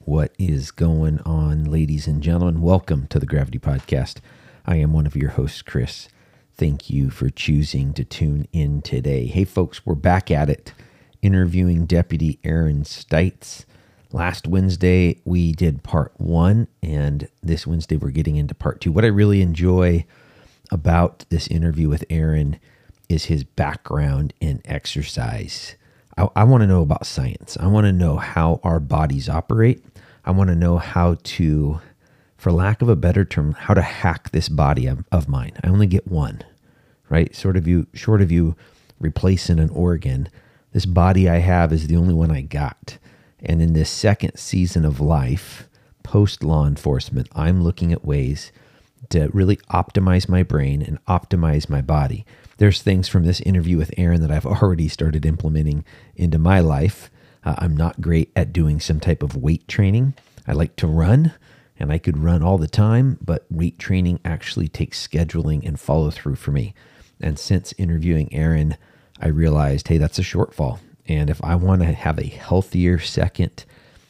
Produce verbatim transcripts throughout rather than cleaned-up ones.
What is going on, ladies and gentlemen? Welcome to the Gravity Podcast. I am one of your hosts, Chris. Thank you for choosing to tune in today. Hey, folks, we're back at it, interviewing Deputy Aaron Stites. Last Wednesday, we did part one, and this Wednesday, we're getting into part two. What I really enjoy about this interview with Aaron is his background in exercise. I, I want to know about science. I want to know how our bodies operate. I want to know how to, for lack of a better term, how to hack this body of, of mine. I only get one, right? Sort of you, short of you replacing an organ, this body I have is the only one I got. And in this second season of life, post law enforcement, I'm looking at ways to really optimize my brain and optimize my body. There's things from this interview with Aaron that I've already started implementing into my life. Uh, I'm not great at doing some type of weight training. I like to run, and I could run all the time, but weight training actually takes scheduling and follow through for me. And since interviewing Aaron, I realized, hey, that's a shortfall. And if I want to have a healthier second,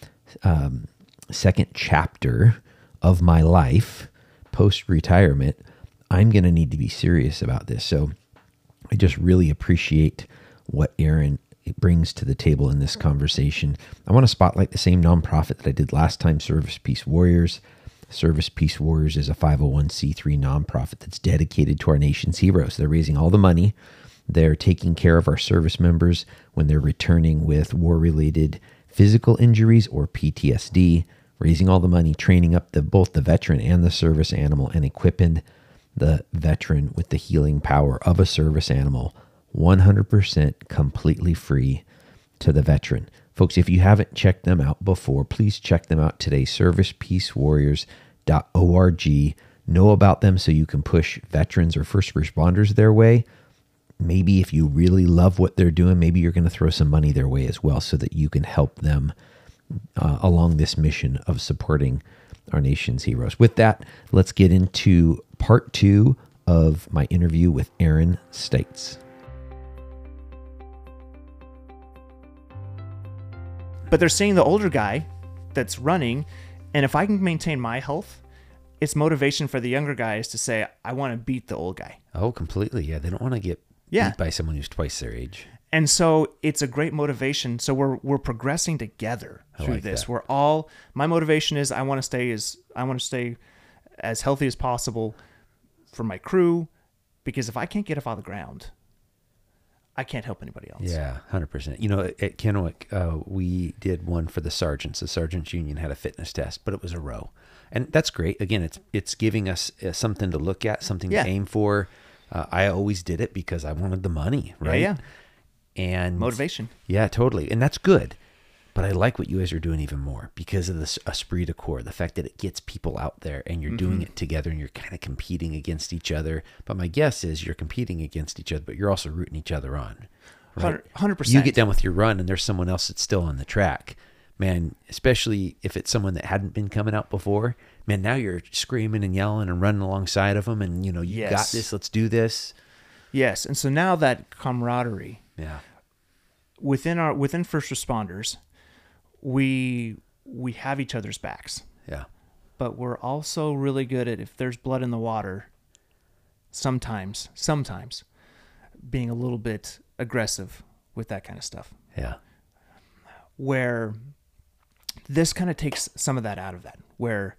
um, second chapter of my life post-retirement, I'm going to need to be serious about this. So I just really appreciate what Aaron brings to the table in this conversation. I want to spotlight the same nonprofit that I did last time, Service Peace Warriors. Service Peace Warriors is a five oh one c three nonprofit that's dedicated to our nation's heroes. They're raising all the money. They're taking care of our service members when they're returning with war-related physical injuries or P T S D, raising all the money, training up the, both the veteran and the service animal, and equipping the veteran with the healing power of a service animal, one hundred percent completely free to the veteran. Folks, if you haven't checked them out before, please check them out today, service peace warriors dot org. Know about them so you can push veterans or first responders their way. Maybe if you really love what they're doing, maybe you're going to throw some money their way as well so that you can help them uh, along this mission of supporting our nation's heroes. With that, let's get into part two of my interview with Aaron Stites. But they're seeing the older guy that's running, and if I can maintain my health, it's motivation for the younger guys to say, I want to beat the old guy. Oh, completely. Yeah, they don't want to get yeah. beat by someone who's twice their age. And so it's a great motivation. So we're we're progressing together through like this. that. We're all, my motivation is I want to stay as I want to stay as healthy as possible for my crew, because if I can't get off on the ground, I can't help anybody else. Yeah, one hundred percent. You know, at Kennewick, uh, we did one for the sergeants. The Sergeants Union had a fitness test, but it was a row. And that's great. Again, it's it's giving us uh, something to look at, something yeah. to aim for. Uh, I always did it because I wanted the money, right? Yeah, yeah. And motivation. Yeah, totally. And that's good. But I like what you guys are doing even more because of this esprit de corps, the fact that it gets people out there and you're mm-hmm. doing it together and you're kind of competing against each other. But my guess is you're competing against each other, but you're also rooting each other on. Right? one hundred percent. You get done with your run and there's someone else that's still on the track. Man, especially if it's someone that hadn't been coming out before, man, now you're screaming and yelling and running alongside of them and, you know, you yes. got this, let's do this. Yes. And so now that camaraderie yeah. within our, within first responders, we, we have each other's backs. Yeah. But we're also really good at, if there's blood in the water, sometimes, sometimes being a little bit aggressive with that kind of stuff. Yeah. Where this kind of takes some of that out of that, where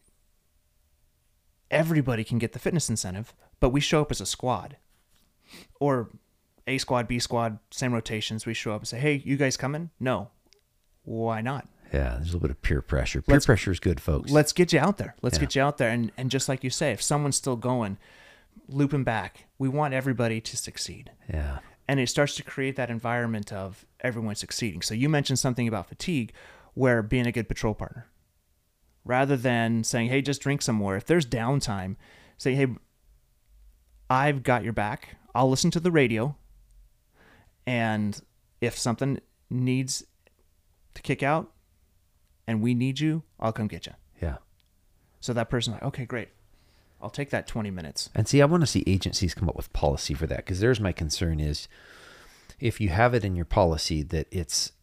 everybody can get the fitness incentive, but we show up as a squad or A squad, B squad, same rotations. We show up and say, hey, you guys coming? No. Why not? Yeah, there's a little bit of peer pressure. Peer let's, pressure is good, folks. Let's get you out there. Let's yeah. get you out there. And, and just like you say, if someone's still going, looping back, we want everybody to succeed. Yeah. And it starts to create that environment of everyone succeeding. So you mentioned something about fatigue, where being a good patrol partner, rather than saying, hey, just drink some more. If there's downtime, say, hey, I've got your back. I'll listen to the radio. And if something needs to kick out and we need you, I'll come get you. Yeah. So that person's like, okay, great. I'll take that twenty minutes. And see, I want to see agencies come up with policy for that, because there's my concern is if you have it in your policy that it's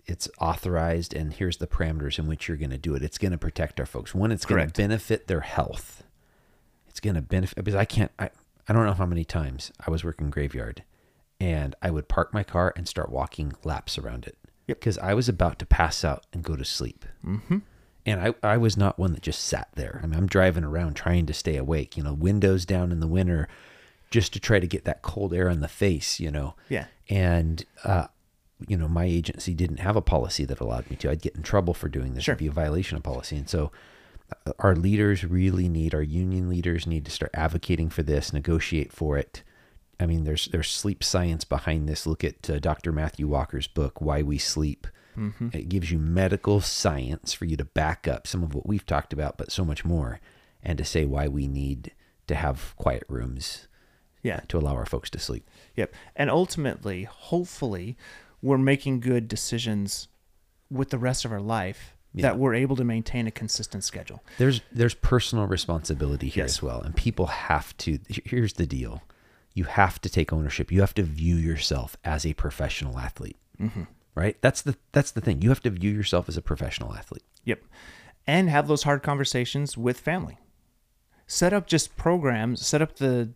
it's authorized, and here's the parameters in which you're going to do it. It's going to protect our folks. One, it's going to benefit their health. It's going to benefit, because I can't, I, I don't know how many times I was working graveyard and I would park my car and start walking laps around it. Yep. Because I was about to pass out and go to sleep. Mm-hmm. And I, I was not one that just sat there. I mean, I'm driving around trying to stay awake, you know, windows down in the winter just to try to get that cold air on the face, you know. Yeah. And, uh, you know, my agency didn't have a policy that allowed me to. I'd get in trouble for doing this. Sure. It'd be a violation of policy. And so uh, our leaders really need, our union leaders need to start advocating for this, negotiate for it. I mean, there's there's sleep science behind this. Look at uh, Doctor Matthew Walker's book, Why We Sleep. Mm-hmm. It gives you medical science for you to back up some of what we've talked about, but so much more, and to say why we need to have quiet rooms. Yeah. To allow our folks to sleep. Yep. And ultimately, hopefully, we're making good decisions with the rest of our life yeah. that we're able to maintain a consistent schedule. There's there's personal responsibility here yes. as well. And people have to, here's the deal. You have to take ownership. You have to view yourself as a professional athlete, mm-hmm. right? That's the, that's the thing. You have to view yourself as a professional athlete. Yep. And have those hard conversations with family. Set up just programs, set up the,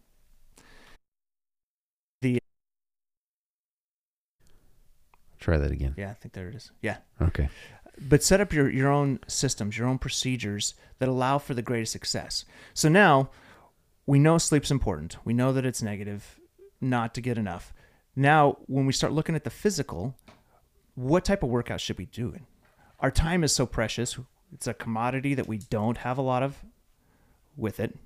the, Try that again. yeah, I think there it is. Yeah. Okay. But set up your, your own systems, your own procedures that allow for the greatest success. So now we know sleep's important. We know that it's negative not to get enough. Now, when we start looking at the physical, what type of workout should we be doing? Our time is so precious. It's a commodity that we don't have a lot of with it.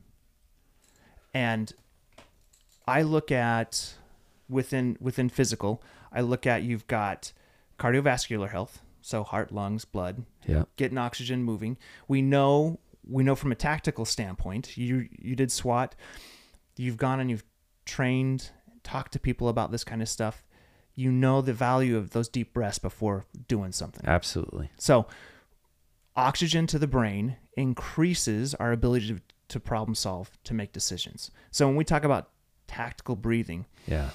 And I look at within within physical, I look at you've got cardiovascular health, so heart, lungs, blood, yeah, getting oxygen moving. We know we know from a tactical standpoint, you you did SWAT, you've gone and you've trained, talked to people about this kind of stuff. You know the value of those deep breaths before doing something. Absolutely. So oxygen to the brain increases our ability to, to problem solve, to make decisions. So when we talk about tactical breathing, yeah,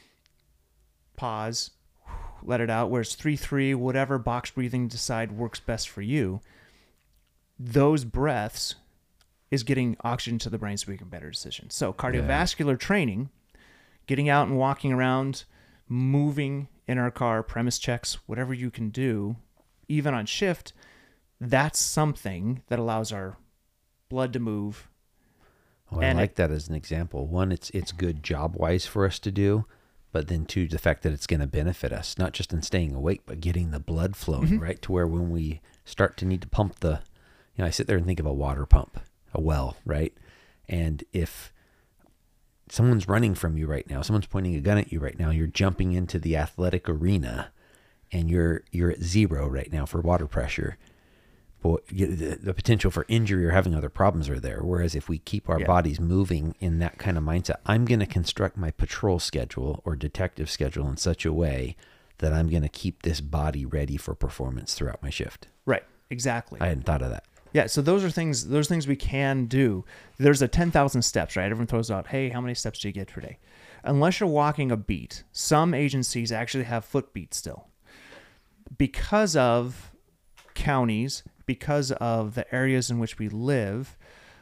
pause, let it out, whereas three three, whatever box breathing decide works best for you, those breaths is getting oxygen to the brain so we can make better decisions. So cardiovascular yeah. training, getting out and walking around, moving in our car, premise checks, whatever you can do, even on shift, that's something that allows our blood to move. Well, I like it, that as an example. One, it's it's good job-wise for us to do, but then two, the fact that it's going to benefit us, not just in staying awake, but getting the blood flowing, mm-hmm. right? To where when we start to need to pump the, you know, I sit there and think of a water pump, a well, right? And if someone's running from you right now, someone's pointing a gun at you right now, you're jumping into the athletic arena and you're you're at zero right now for water pressure. But the, the potential for injury or having other problems are there. Whereas if we keep our yeah. bodies moving in that kind of mindset, I'm going to construct my patrol schedule or detective schedule in such a way that I'm going to keep this body ready for performance throughout my shift. Right. Exactly. I hadn't thought of that. Yeah, so those are things those things we can do. There's a ten thousand steps, right? Everyone throws out, hey, how many steps do you get per day? Unless you're walking a beat, some agencies actually have foot beats still. Because of counties, because of the areas in which we live,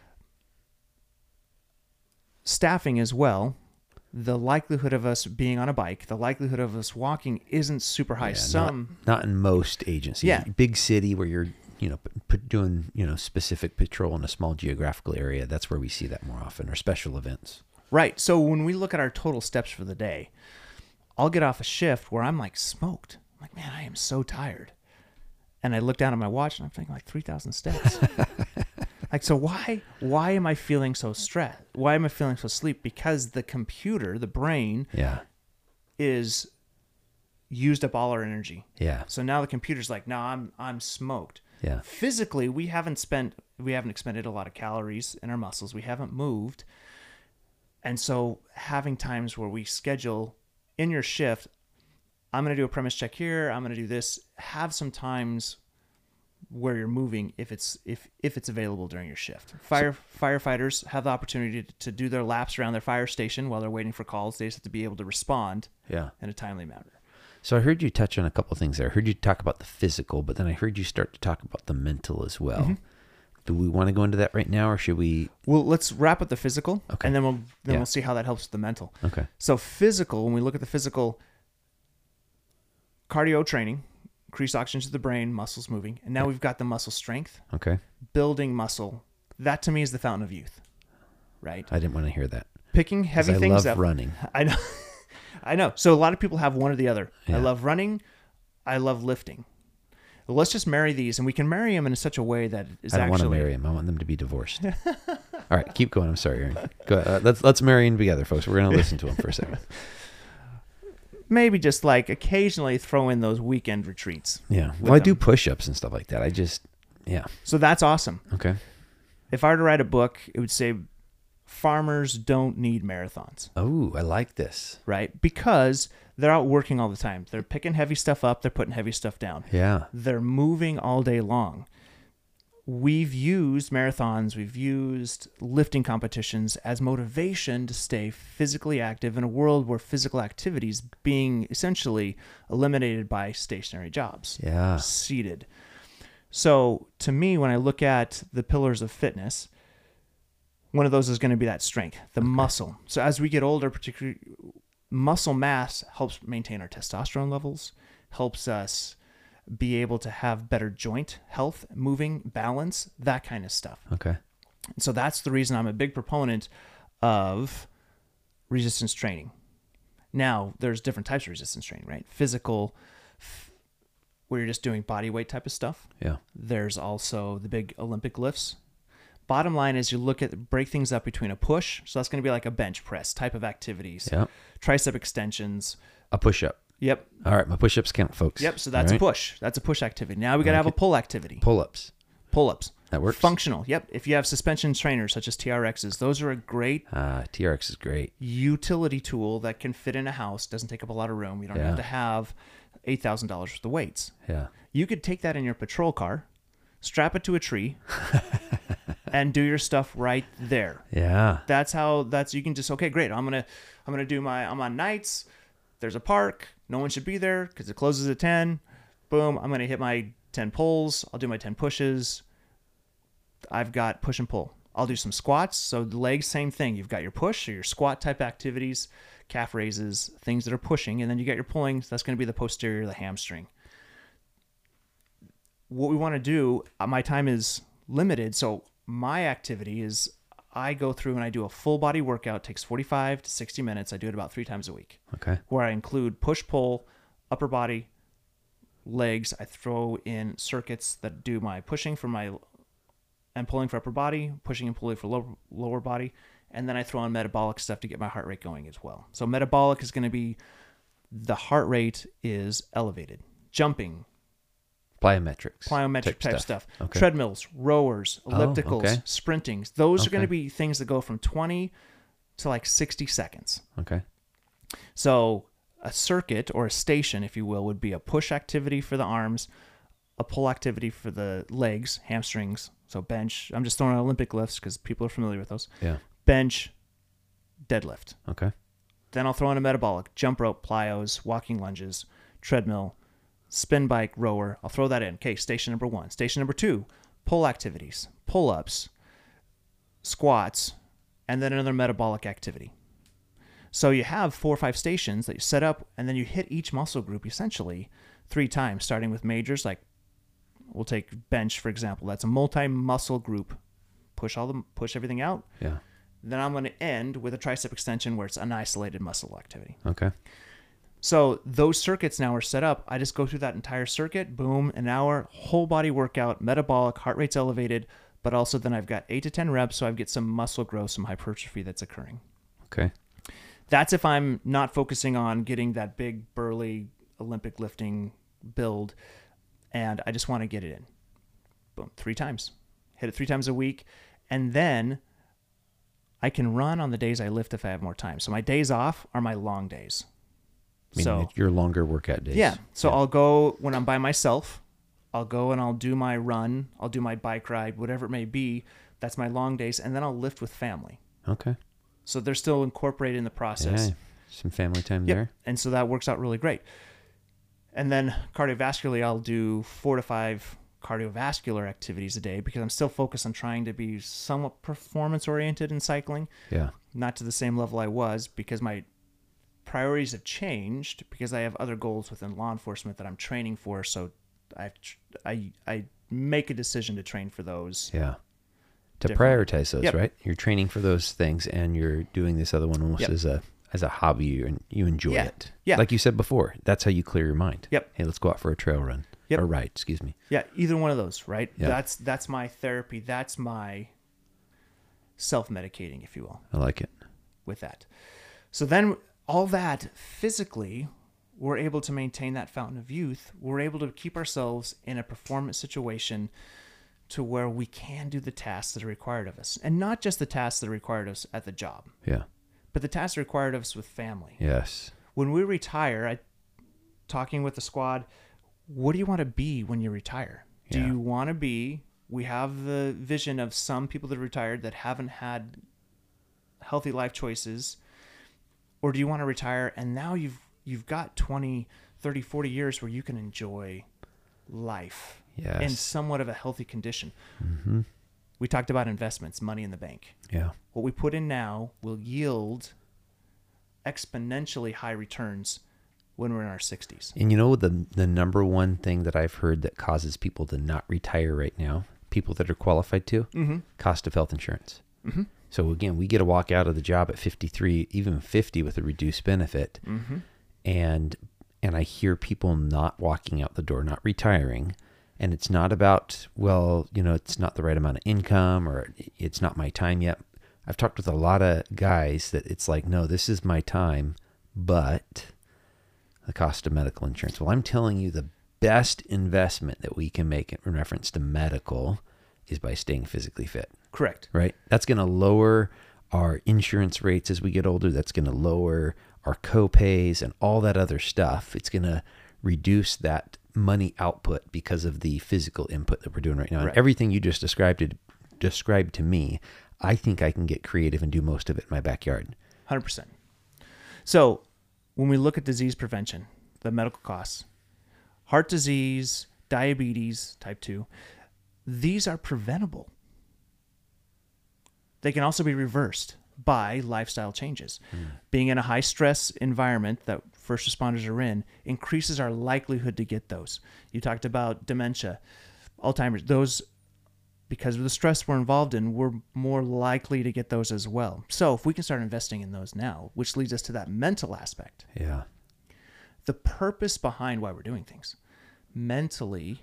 staffing as well, the likelihood of us being on a bike, the likelihood of us walking isn't super high. Yeah, some not, not in most agencies. Yeah. Big city where you're you know, p- doing, you know, specific patrol in a small geographical area, that's where we see that more often, or special events. Right. So when we look at our total steps for the day, I'll get off a shift where I'm like smoked. I'm like, man, I am so tired. And I look down at my watch and I'm thinking like three thousand steps. Like, so why, why am I feeling so stressed? Why am I feeling so sleep? Because the computer, the brain yeah. is used up all our energy. Yeah. So now the computer's like, no, I'm, I'm smoked. Yeah. Physically, we haven't spent, we haven't expended a lot of calories in our muscles. We haven't moved. And so having times where we schedule in your shift, I'm going to do a premise check here. I'm going to do this. Have some times where you're moving if it's, if, if it's available during your shift. Fire so, firefighters have the opportunity to, to do their laps around their fire station while they're waiting for calls. They just have to be able to respond yeah. in a timely manner. So I heard you touch on a couple of things there. I heard you talk about the physical, but then I heard you start to talk about the mental as well. Mm-hmm. Do we want to go into that right now, or should we? Well, let's wrap up the physical, okay. and then we'll then yeah. we'll see how that helps with the mental. Okay. So physical, when we look at the physical, cardio training, increase oxygen to the brain, muscles moving, and now yeah. we've got the muscle strength. Okay. Building muscle. That to me is the fountain of youth, right? I didn't want to hear that. Picking heavy I things love up. running. I know. I know. So a lot of people have one or the other. Yeah. I love running. I love lifting. Well, let's just marry these, and we can marry them in such a way that is I don't actually... want to marry them. I want them to be divorced. All right, keep going. I'm sorry, Aaron. Go ahead. Uh, let's let's marry them together, folks. We're going to listen to them for a second. Maybe just like occasionally throw in those weekend retreats. Yeah. Well, I them. do push-ups and stuff like that. I just, yeah. So that's awesome. Okay. If I were to write a book, it would say farmers don't need marathons. Oh, I like this. Right? Because they're out working all the time. They're picking heavy stuff up. They're putting heavy stuff down. Yeah. They're moving all day long. We've used marathons, we've used lifting competitions as motivation to stay physically active in a world where physical activity is being essentially eliminated by stationary jobs. Yeah. Seated. So to me, when I look at the pillars of fitness, one of those is going to be that strength, the okay. muscle. So as we get older, particularly muscle mass helps maintain our testosterone levels, helps us be able to have better joint health, moving, balance, that kind of stuff. Okay. So that's the reason I'm a big proponent of resistance training. Now, there's different types of resistance training, right? Physical, f- where you're just doing body weight type of stuff. Yeah. There's also the big Olympic lifts. Bottom line is you look at, break things up between a push. So that's going to be like a bench press type of activities. Yeah. Tricep extensions. A push-up. Yep. All right. My push-ups count, folks. Yep. So that's right. a push. That's a push activity. Now we got to have a pull activity. Pull-ups. Pull-ups. That works. Functional. Yep. If you have suspension trainers such as T R Xs, those are a great uh, T R X is great. utility tool that can fit in a house. Doesn't take up a lot of room. You don't yeah. have to have eight thousand dollars worth of weights. Yeah. You could take that in your patrol car, strap it to a tree, and do your stuff right there. Yeah. That's how, that's, you can just, okay, great. I'm going to, I'm going to do my, I'm on nights. There's a park. No one should be there because it closes at ten. Boom. I'm going to hit my ten pulls. I'll do my ten pushes. I've got push and pull. I'll do some squats. So the legs, same thing. You've got your push or your squat type activities, calf raises, things that are pushing. And then you got your pulling. So that's going to be the posterior, the hamstring. What we want to do, my time is limited. So my activity is I go through and I do a full body workout. It takes forty-five to sixty minutes. I do it about three times a week. Okay. Where I include push, pull, upper body, legs. I throw in circuits that do my pushing for my and pulling for upper body, pushing and pulling for lower, lower body. And then I throw in metabolic stuff to get my heart rate going as well. So metabolic is going to be the heart rate is elevated. Jumping. Plyometrics. Plyometric type, type stuff. stuff. Okay. Treadmills, rowers, ellipticals, oh, okay. sprintings. Those okay. are going to be things that go from twenty to like sixty seconds. Okay. So a circuit or a station, if you will, would be a push activity for the arms, a pull activity for the legs, hamstrings. So bench. I'm just throwing out Olympic lifts because people are familiar with those. Yeah. Bench, deadlift. Okay. Then I'll throw in a metabolic, jump rope, plyos, walking lunges, treadmill, spin bike, rower. I'll throw that in. Okay, station number one. Station number two, pull activities, pull-ups, squats, and then another metabolic activity. So you have four or five stations that you set up, and then you hit each muscle group essentially three times, starting with majors. Like we'll take bench, for example. That's a multi-muscle group. Push all the push everything out. Yeah. Then I'm going to end with a tricep extension where it's an isolated muscle activity. Okay. So those circuits now are set up. I just go through that entire circuit, boom, an hour, whole body workout, metabolic, heart rate's elevated, but also then I've got eight to ten reps, so I get some muscle growth, some hypertrophy that's occurring. Okay. That's if I'm not focusing on getting that big, burly Olympic lifting build, and I just want to get it in. Boom, three times. Hit it three times a week, and then I can run on the days I lift if I have more time. So my days off are my long days. I mean, so your longer workout days. Yeah. So yeah. I'll go when I'm by myself. I'll go and I'll do my run. I'll do my bike ride, whatever it may be. That's my long days. And then I'll lift with family. Okay. So they're still incorporated in the process. Yeah. Some family time yep. there. And so that works out really great. And then cardiovascularly, I'll do four to five cardiovascular activities a day because I'm still focused on trying to be somewhat performance oriented in cycling. Yeah. Not to the same level I was because my priorities have changed because I have other goals within law enforcement that I'm training for. So I I I make a decision to train for those. Yeah. To prioritize those, yep. right? You're training for those things and you're doing this other one almost yep. as a as a hobby and you enjoy yeah. it. Yeah. Like you said before, that's how you clear your mind. Yep. Hey, let's go out for a trail run. Yep. Or ride, excuse me. Yeah, either one of those, right? Yeah. That's that's my therapy. That's my self-medicating, if you will. I like it. With that. So then all that physically, we're able to maintain that fountain of youth. We're able to keep ourselves in a performance situation to where we can do the tasks that are required of us. And not just the tasks that are required of us at the job. Yeah. But the tasks required of us with family. Yes. When we retire, I talking with the squad, what do you want to be when you retire? Do Yeah. you want to be, we have the vision of some people that are retired that haven't had healthy life choices, or do you want to retire and now you've you've got twenty, thirty, forty years where you can enjoy life yes. in somewhat of a healthy condition? Mm-hmm. We talked about investments, money in the bank. Yeah. What we put in now will yield exponentially high returns when we're in our sixties. And you know the the number one thing that I've heard that causes people to not retire right now, people that are qualified to, Mm-hmm. cost of health insurance. Mm-hmm. So again, we get to walk out of the job at fifty-three, even fifty with a reduced benefit. Mm-hmm. And and I hear people not walking out the door, not retiring. And it's not about, well, you know, it's not the right amount of income or it's not my time yet. I've talked with a lot of guys that it's like, no, this is my time, but the cost of medical insurance. Well, I'm telling you the best investment that we can make in reference to medical is by staying physically fit. Correct. Right? That's going to lower our insurance rates as we get older. That's going to lower our co-pays and all that other stuff. It's going to reduce that money output because of the physical input that we're doing right now. Right. And everything you just described it, described to me, I think I can get creative and do most of it in my backyard. one hundred percent. So when we look at disease prevention, the medical costs, heart disease, diabetes, type two, these are preventable. They can also be reversed by lifestyle changes. Mm. Being in a high stress environment that first responders are in increases our likelihood to get those. You talked about dementia, Alzheimer's, those, because of the stress we're involved in, we're more likely to get those as well. So if we can start investing in those now, which leads us to that mental aspect. Yeah. The purpose behind why we're doing things. Mentally,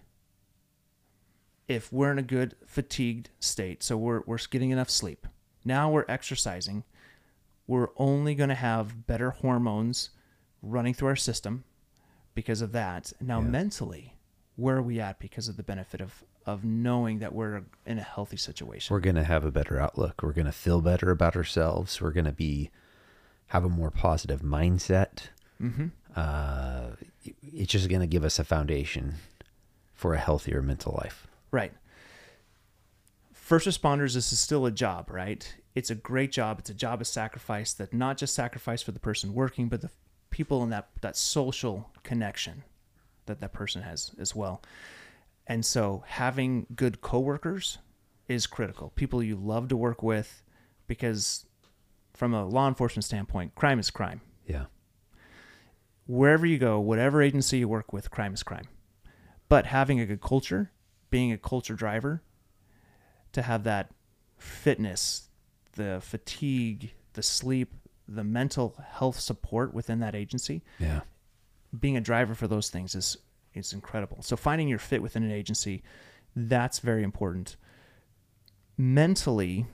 if we're in a good fatigued state, so we're we're getting enough sleep, now we're exercising, we're only going to have better hormones running through our system because of that. Now, yeah. mentally, where are we at because of the benefit of, of knowing that we're in a healthy situation? We're going to have a better outlook. We're going to feel better about ourselves. We're going to be have a more positive mindset. Mm-hmm. Uh, it's just going to give us a foundation for a healthier mental life. Right. First responders, this is still a job, right? It's a great job. It's a job of sacrifice, that not just sacrifice for the person working, but the people in that, that social connection that that person has as well. And so having good coworkers is critical. People you love to work with, because from a law enforcement standpoint, crime is crime. Yeah. Wherever you go, whatever agency you work with, crime is crime. But having a good culture, being a culture driver, to have that fitness, the fatigue, the sleep, the mental health support within that agency, yeah, being a driver for those things is is incredible. So finding your fit within an agency, that's very important. Mentally,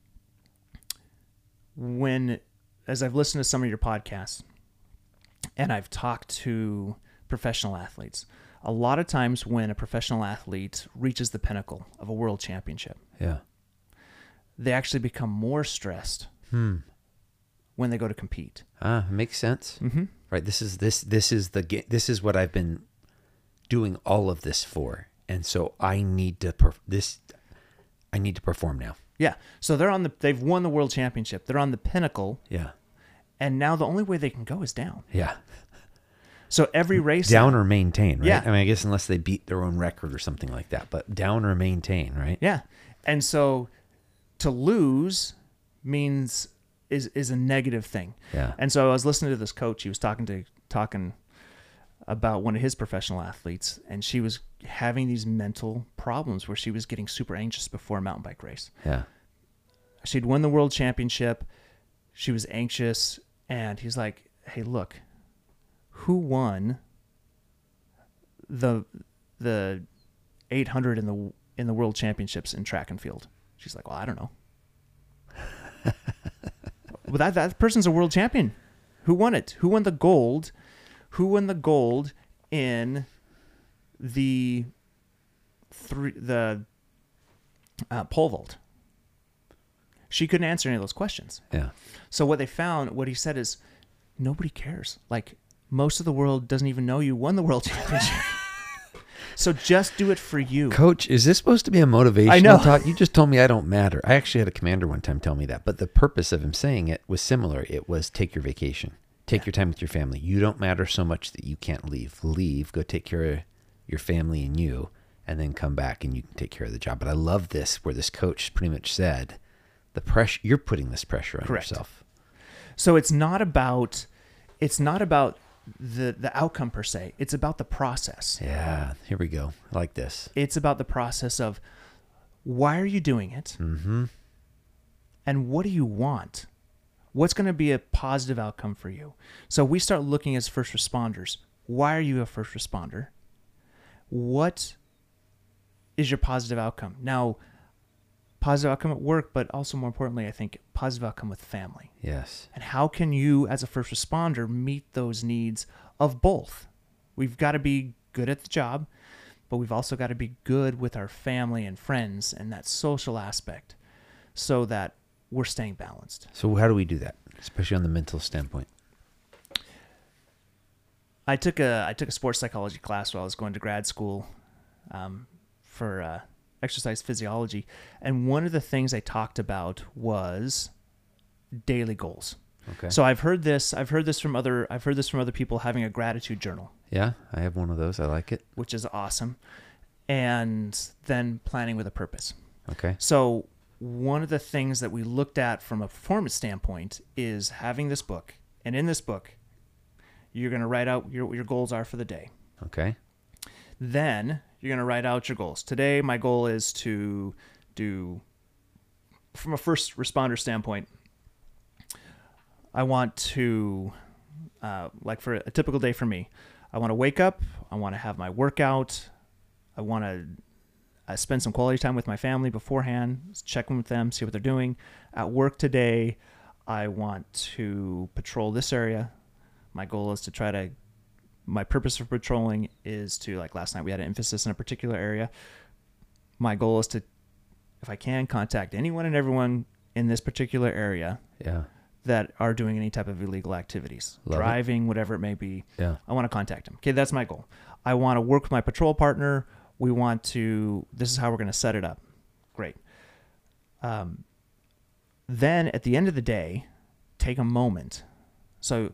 when, as I've listened to some of your podcasts, and I've talked to professional athletes, a lot of times when a professional athlete reaches the pinnacle of a world championship, yeah, they actually become more stressed hmm. when they go to compete. Ah, makes sense. Mm-hmm. Right. This is this this is the ga- this is what I've been doing all of this for, and so I need to perf- this. I need to perform now. Yeah. So they're on the. They've won the world championship. They're on the pinnacle. Yeah. And now the only way they can go is down. Yeah. So every race down now, or maintain, right? Yeah. I mean, I guess unless they beat their own record or something like that, but down or maintain, right? Yeah. And so to lose means is is a negative thing. Yeah. And so I was listening to this coach. He was talking to talking about one of his professional athletes, and she was having these mental problems where she was getting super anxious before a mountain bike race. Yeah. She'd won the world championship. She was anxious, and he's like, "Hey, look, who won the the eight hundred in the in the world championships in track and field?" She's like, "Well, I don't know." Well, that that person's a world champion. Who won it? Who won the gold? Who won the gold in the three the uh, pole vault? She couldn't answer any of those questions. Yeah. So what they found, what he said is, nobody cares. Like, most of the world doesn't even know you won the world championship. So just do it for you. Coach, is this supposed to be a motivational I know. talk? You just told me I don't matter. I actually had a commander one time tell me that, but the purpose of him saying it was similar. It was take your vacation. Take Yeah. your time with your family. You don't matter so much that you can't leave. Leave, go take care of your family and you, and then come back and you can take care of the job. But I love this, where this coach pretty much said, the pressure, you're putting this pressure on Correct. yourself. So it's not about, it's not about the the outcome per se. It's about the process. Yeah, here we go. I like this. It's about the process of, why are you doing it? Mm-hmm. And what do you want? What's going to be a positive outcome for you? So we start looking as first responders. Why are you a first responder? What is your positive outcome? Now, positive outcome at work, but also more importantly, I think positive outcome with family. Yes. And how can you, as a first responder, meet those needs of both? We've got to be good at the job, but we've also got to be good with our family and friends and that social aspect so that we're staying balanced. So how do we do that, especially on the mental standpoint? I took a I took a sports psychology class while I was going to grad school um, for uh, exercise physiology, and one of the things I talked about was daily goals. Okay. So I've heard this. I've heard this from other. I've heard this from other people having a gratitude journal, Yeah, I have one of those. I like it. which is awesome, and then planning with a purpose. Okay. So one of the things that we looked at from a performance standpoint is having this book, and in this book, you're going to write out your, what your goals are for the day. Okay. Then you're going to write out your goals. Today, my goal is to do, from a first responder standpoint, I want to, uh, like for a typical day for me, I want to wake up, I want to have my workout, I want to I spend some quality time with my family beforehand, check in with them, see what they're doing. At work today, I want to patrol this area. My goal is to try to, my purpose for patrolling is to, like last night, we had an emphasis in a particular area. My goal is to, if I can, contact anyone and everyone in this particular area Yeah. that are doing any type of illegal activities, Love it. driving, whatever it may be. Yeah. I want to contact them. Okay, that's my goal. I want to work with my patrol partner. We want to, this is how we're going to set it up. Great. Um, then at the end of the day, take a moment. So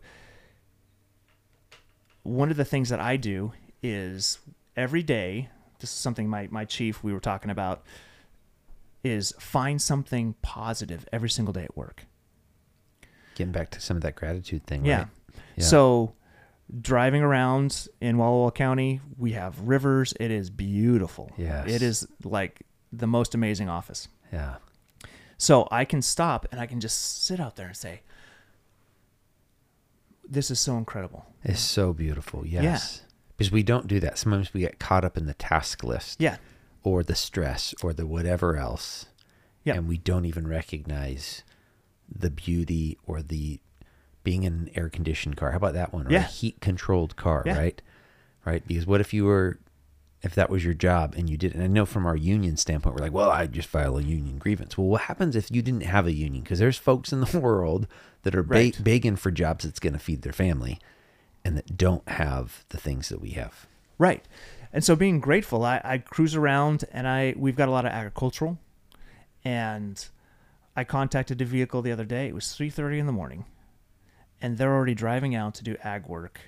one of the things that I do is every day, this is something my, my chief, we were talking about, is find something positive every single day at work. Getting back to some of that gratitude thing, Yeah. right? Yeah. So driving around in Walla Walla County, we have rivers. It is beautiful. Yes. It is like the most amazing office. Yeah. So I can stop and I can just sit out there and say, this is so incredible. It's so beautiful. Yes. Because we don't do that. Sometimes we get caught up in the task list. Yeah. Or the stress or the whatever else. Yeah. And we don't even recognize the beauty or the being in an air conditioned car. How about that one? Or Yeah. a heat controlled car, Yeah. right? Right. Because what if you were, if that was your job and you didn't, I know from our union standpoint, we're like, well, I just file a union grievance. Well, what happens if you didn't have a union? Because there's folks in the world that are Right. ba- begging for jobs that's going to feed their family and that don't have the things that we have. Right. And so being grateful, I, I cruise around and I, we've got a lot of agricultural, and I contacted a vehicle the other day. It was three thirty in the morning and they're already driving out to do ag work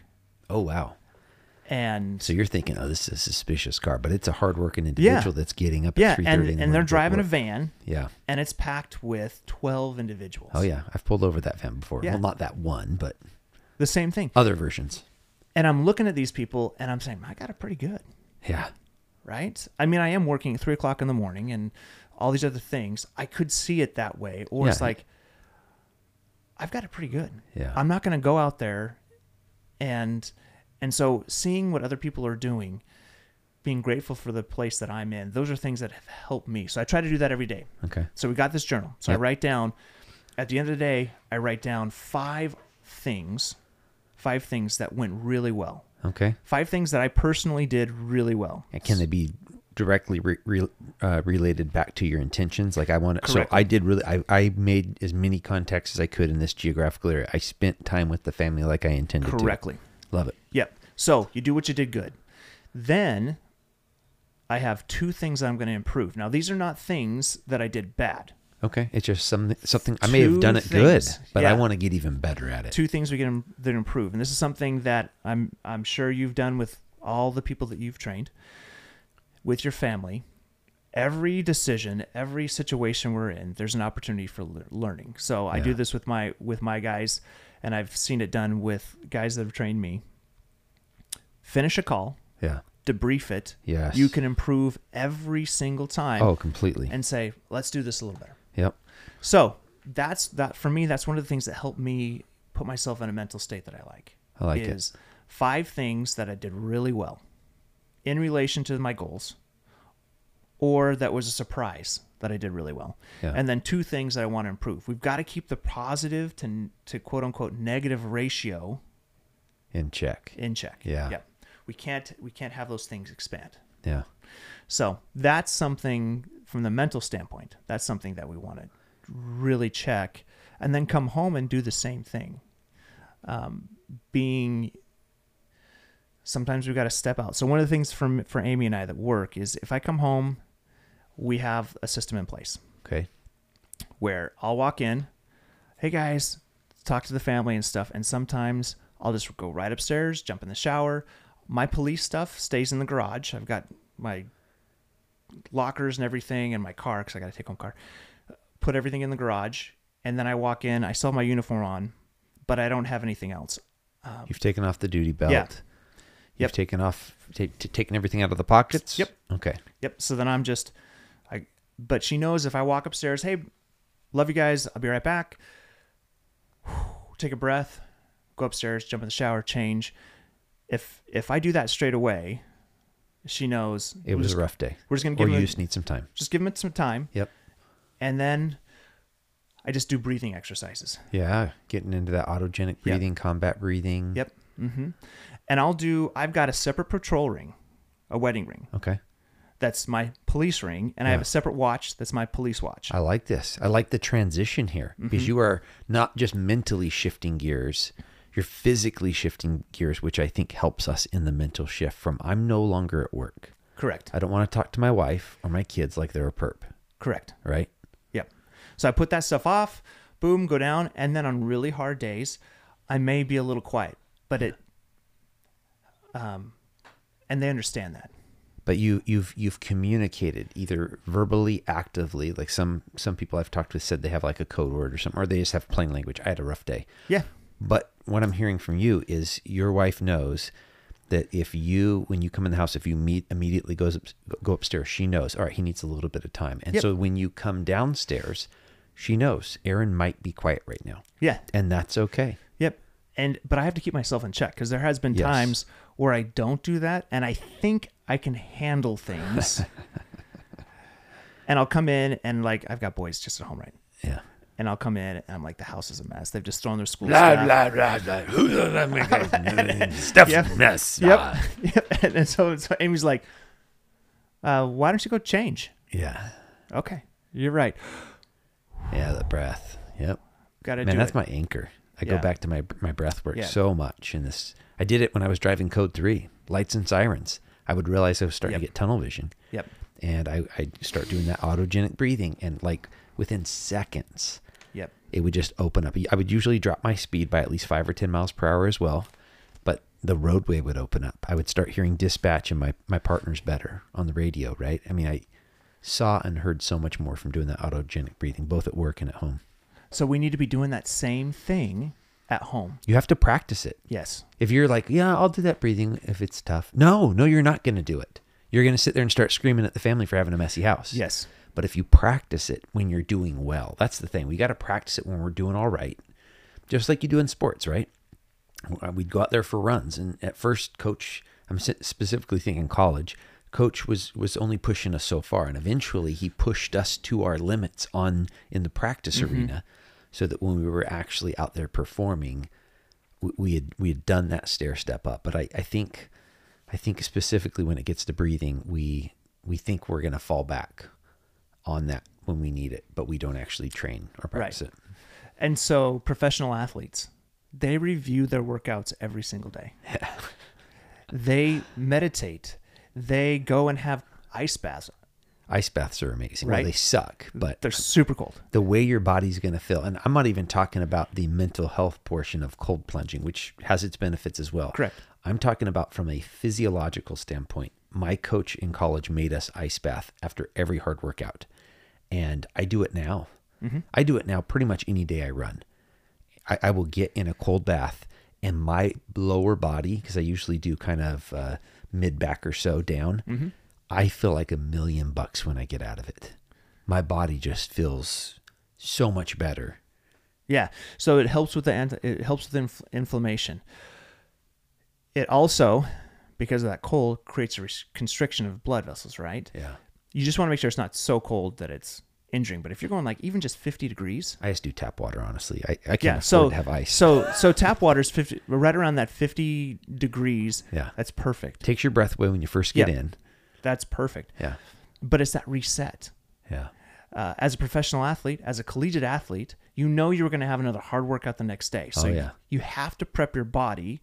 Oh, wow. And so you're thinking, oh, this is a suspicious car, but it's a hardworking individual yeah. that's getting up yeah, at three thirty and, in the morning. and they're driving a van. Yeah. And it's packed with twelve individuals. Oh, yeah. I've pulled over that van before. Yeah. Well, not that one, but the same thing. Other versions. And I'm looking at these people and I'm saying, I got it pretty good. Yeah. Right? I mean, I am working at three o'clock in the morning and all these other things. I could see it that way. Or yeah. it's like, I've got it pretty good. Yeah. I'm not going to go out there and and so seeing what other people are doing, being grateful for the place that I'm in, those are things that have helped me. So I try to do that every day. Okay. So we got this journal. So yep. I write down, at the end of the day, I write down five things, five things that went really well. Okay. Five things that I personally did really well. And can they be directly re, re, uh, related back to your intentions? Like I want to, so Correctly. I did really, I, I made as many contacts as I could in this geographical area. I spent time with the family like I intended Correctly. to. Correctly. Love it. Yep. So you do what you did good. Then I have two things that I'm going to improve. Now, these are not things that I did bad. Okay. It's just something, something I may have done it things. good, but yeah. I want to get even better at it. Two things we can that improve. And this is something that I'm I'm sure you've done with all the people that you've trained, with your family. Every decision, every situation we're in, there's an opportunity for le- learning. So I Yeah. do this with my with my guys, and I've seen it done with guys that have trained me. Finish a call. Yeah. Debrief it. Yes. You can improve every single time. Oh, completely. And say, let's do this a little better. Yep. So that's that for me. That's one of the things that helped me put myself in a mental state that I like. I like is it. Five things that I did really well in relation to my goals, or that was a surprise that I did really well. Yeah. And then two things that I want to improve. We've got to keep the positive to to quote unquote negative ratio In check. in check. Yeah. Yep. We can't we can't have those things expand. Yeah. So that's something from the mental standpoint. That's something that we want to really check, and then come home and do the same thing. Um, being sometimes we got to step out. So one of the things for for Amy and I that work is if I come home, we have a system in place. Okay. Where I'll walk in, hey guys, talk to the family and stuff, and sometimes I'll just go right upstairs, jump in the shower. My police stuff stays in the garage. I've got my lockers and everything in my car because I got to take home car. Put everything in the garage, and then I walk in. I still have my uniform on, but I don't have anything else. Um, You've taken off the duty belt. Yeah. You've Yep. taken off, t- t- taken everything out of the pockets. Yep. Okay. Yep. So then I'm just, I. But she knows if I walk upstairs, hey, love you guys. I'll be right back. Take a breath, go upstairs, jump in the shower, change. If if I do that straight away, she knows It was just, a rough day. We're just gonna Or give you him just need some time. just give him some time. Yep. And then I just do breathing exercises. Yeah. Getting into that autogenic breathing, combat breathing. Yep. Mm-hmm. And I'll do. I've got a separate patrol ring, a wedding ring. Okay. That's my police ring, and I Yeah. have a separate watch. That's my police watch. I like this. I like the transition here Mm-hmm. because you are not just mentally shifting gears, you're physically shifting gears, which I think helps us in the mental shift from I'm no longer at work. Correct. I don't want to talk to my wife or my kids like they're a perp, Correct. right? Yep. So I put that stuff off, boom, go down, and then on really hard days, I may be a little quiet, but it, um, and they understand that. But you you've you've communicated either verbally, actively, like some some people I've talked with said they have like a code word or something, or they just have plain language. I had a rough day. Yeah. But what I'm hearing from you is your wife knows that if you, when you come in the house, if you meet immediately goes up, go upstairs, she knows, all right, he needs a little bit of time. And Yep. so when you come downstairs, she knows Aaron might be quiet right now. Yeah. And that's okay. Yep. And but I have to keep myself in check because there has been Yes. times where I don't do that, and I think I can handle things. And I'll come in and like I've got boys just at home, right? Yeah. And I'll come in and I'm like, the house is a mess. They've just thrown their school Blah, stuff. blah, blah, blah. Who's that? Stuff's Yep. a mess. Yep. Ah. Yep. And, and so, so Amy's like, uh, why don't you go change? Yeah. Okay. You're right. Yeah, the breath. Yep. Got to Man, do that's it. my anchor. I Yeah. go back to my my breath work Yeah. so much in this. I did it when I was driving Code three, lights and sirens. I would realize I was starting Yep. to get tunnel vision. Yep. And I I start doing that autogenic breathing, and like within seconds, Yep. it would just open up. I would usually drop my speed by at least five or ten miles per hour as well, but the roadway would open up. I would start hearing dispatch and my, my partner's better on the radio, right? I mean, I saw and heard so much more from doing that autogenic breathing, both at work and at home. So we need to be doing that same thing at home. You have to practice it. Yes. If you're like, yeah, I'll do that breathing if it's tough. No, no, you're not going to do it. You're going to sit there and start screaming at the family for having a messy house. Yes. But if you practice it when you're doing well, that's the thing. We got to practice it when we're doing all right. Just like you do in sports, right? We'd go out there for runs. And at first, coach, I'm specifically thinking college, coach was, was only pushing us so far. And eventually he pushed us to our limits on in the practice mm-hmm. arena, so that when we were actually out there performing, we, we had we had done that stair step up. But I, I think I think specifically when it gets to breathing, we we think we're going to fall back on that when we need it, but we don't actually train or practice right. it. And so professional athletes, they review their workouts every single day. Yeah. They meditate. They go and have ice baths. Ice baths are amazing. Right. Well, they suck, but they're super cold. The way your body's going to feel. And I'm not even talking about the mental health portion of cold plunging, which has its benefits as well. Correct. I'm talking about from a physiological standpoint. My coach in college made us ice bath after every hard workout. And I do it now. Mm-hmm. I do it now pretty much any day I run. I, I will get in a cold bath and my lower body, because I usually do kind of uh, mid back or so down, mm-hmm. I feel like a million bucks when I get out of it. My body just feels so much better. Yeah. So it helps with the anti- it helps with inf- inflammation. It also, because of that cold, creates a res- constriction of blood vessels, right? Yeah. You just want to make sure it's not so cold that it's injuring. But if you're going like even just fifty degrees, I just do tap water. Honestly, I, I can't yeah, afford so, to have ice. So so tap water's fifty, right around that fifty degrees. Yeah, that's perfect. Takes your breath away when you first get yeah, in. That's perfect. Yeah, but it's that reset. Yeah. Uh, as a professional athlete, as a collegiate athlete, you know you're going to have another hard workout the next day. So oh, yeah. you, you have to prep your body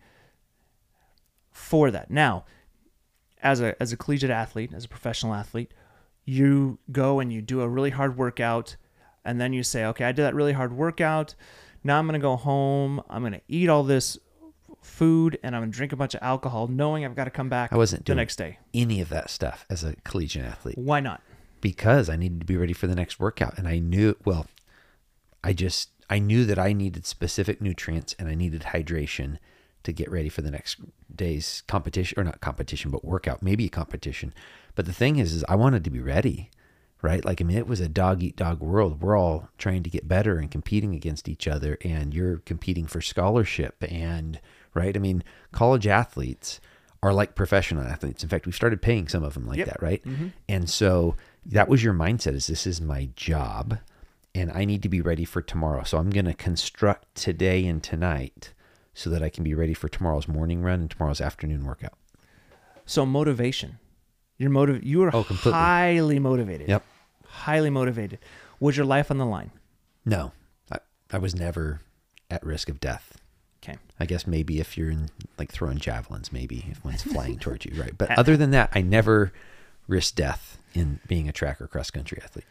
for that. Now, as a as a collegiate athlete, as a professional athlete, you go and you do a really hard workout, and then you say, okay, I did that really hard workout. Now I'm going to go home. I'm going to eat all this food, and I'm going to drink a bunch of alcohol, knowing I've got to come back I wasn't the doing next day. Any of that stuff as a collegiate athlete. Why not? Because I needed to be ready for the next workout. And I knew, well, I just, I knew that I needed specific nutrients and I needed hydration to get ready for the next day's competition, or not competition, but workout, maybe a competition. But the thing is, is I wanted to be ready, right? Like, I mean, it was a dog eat dog world. We're all trying to get better and competing against each other, and you're competing for scholarship and, right? I mean, college athletes are like professional athletes. In fact, we started paying some of them like yep. that, right? Mm-hmm. And so that was your mindset, is this is my job and I need to be ready for tomorrow. So I'm going to construct today and tonight so that I can be ready for tomorrow's morning run and tomorrow's afternoon workout. So motivation. You're motiv- you are oh, completely. highly motivated. Yep. Highly motivated. Was your life on the line? No. I, I was never at risk of death. Okay. I guess maybe if you're in like throwing javelins, maybe if one's flying towards you, right? But other than that, I never risked death in being a track or cross country athlete.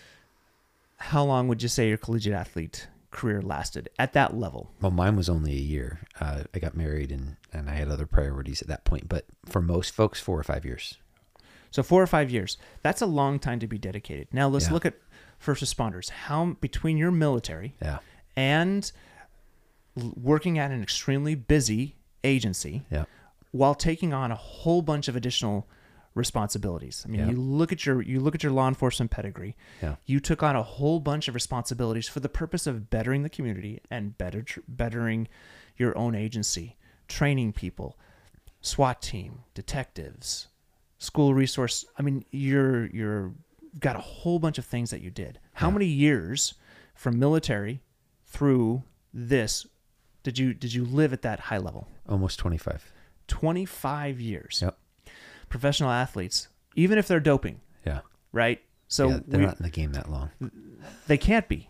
How long would you say your collegiate athlete career lasted at that level? Well, mine was only a year. Uh, I got married and, and I had other priorities at that point. But for most folks, four or five years. So four or five years. That's a long time to be dedicated. Now let's Yeah. look at first responders. How between your military Yeah. and l- working at an extremely busy agency, Yeah. while taking on a whole bunch of additional responsibilities. I mean, Yeah. you look at your you look at your law enforcement pedigree. Yeah. You took on a whole bunch of responsibilities for the purpose of bettering the community and better tr- bettering your own agency, training people, SWAT team, detectives, school resource. I mean, you're you're got a whole bunch of things that you did. How Yeah. many years from military through this did you did you live at that high level? Almost twenty-five. twenty-five years. Yep. Professional athletes, even if they're doping, Yeah. right? So yeah, they're we, not in the game that long. they can't be.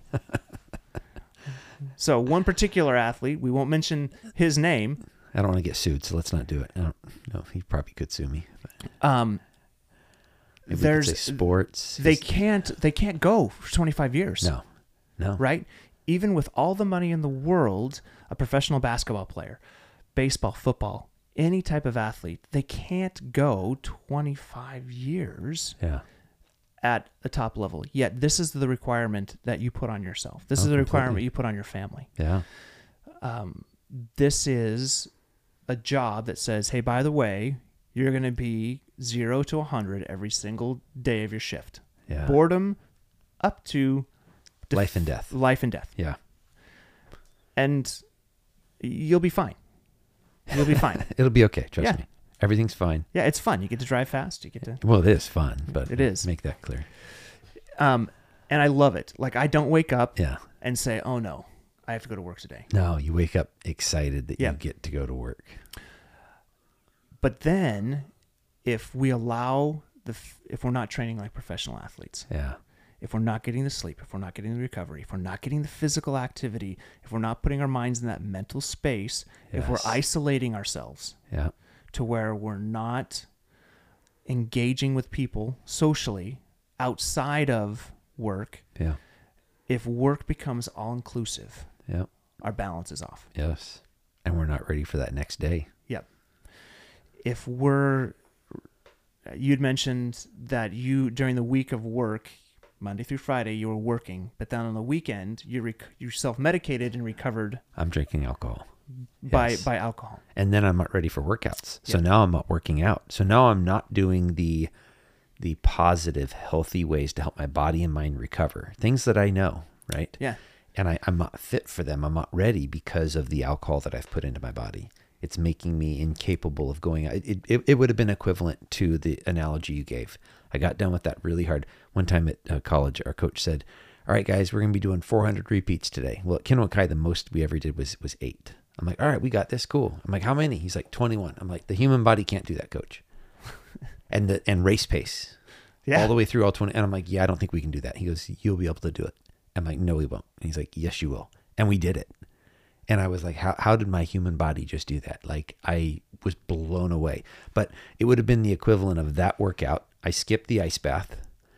So one particular athlete, we won't mention his name. I don't want to get sued, so let's not do it. I don't know. He probably could sue me. But Um, maybe we could there's say sports. They His- can't. They can't go for twenty-five years. No. No. Right? Even with all the money in the world, a professional basketball player, baseball, football, any type of athlete, they can't go twenty-five years Yeah. at a top level. Yet this is the requirement that you put on yourself. This Oh, is the completely. requirement you put on your family. Yeah. Um, this is a job that says, hey, by the way, you're going to be zero to one hundred every single day of your shift. Yeah. Boredom up to def- Life and death. Life and death. Yeah. And you'll be fine. You'll be fine. It'll be okay. Trust Yeah. me. Everything's fine. Yeah, it's fun. You get to drive fast. You get to... Well, it is fun, but It is. make that clear. Um, and I love it. Like, I don't wake up Yeah. and say, oh, no, I have to go to work today. No, you wake up excited that Yeah. you get to go to work. But then if we allow the, f- if we're not training like professional athletes, Yeah. if we're not getting the sleep, if we're not getting the recovery, if we're not getting the physical activity, if we're not putting our minds in that mental space, if we're Yes. isolating ourselves Yeah. to where we're not engaging with people socially outside of work, Yeah. if work becomes all inclusive, Yeah. our balance is off. Yes. And we're not ready for that next day. Yep. If we're, you'd mentioned that you, during the week of work, Monday through Friday, you were working, but then on the weekend, you rec- you self-medicated and recovered I'm drinking alcohol. by, Yes. by alcohol. And then I'm not ready for workouts. So Yeah. now I'm not working out. So now I'm not doing the the positive, healthy ways to help my body and mind recover. Things that I know, right? Yeah. And I, I'm not fit for them. I'm not ready because of the alcohol that I've put into my body. It's making me incapable of going out. It, it, it would have been equivalent to the analogy you gave. I got done with that really hard. One time at uh, college, our coach said, all right, guys, we're going to be doing four hundred repeats today. Well, at Kennewick Kai, the most we ever did was was eight. I'm like, all right, we got this. Cool. I'm like, how many? He's like, twenty-one. I'm like, the human body can't do that, coach. and the and race pace. Yeah. All the way through all twenty. And I'm like, yeah, I don't think we can do that. He goes, you'll be able to do it. I'm like, no, we won't. And he's like, yes, you will. And we did it. And I was like, how, how did my human body just do that? Like, I was blown away. But it would have been the equivalent of that workout. I skip the ice bath.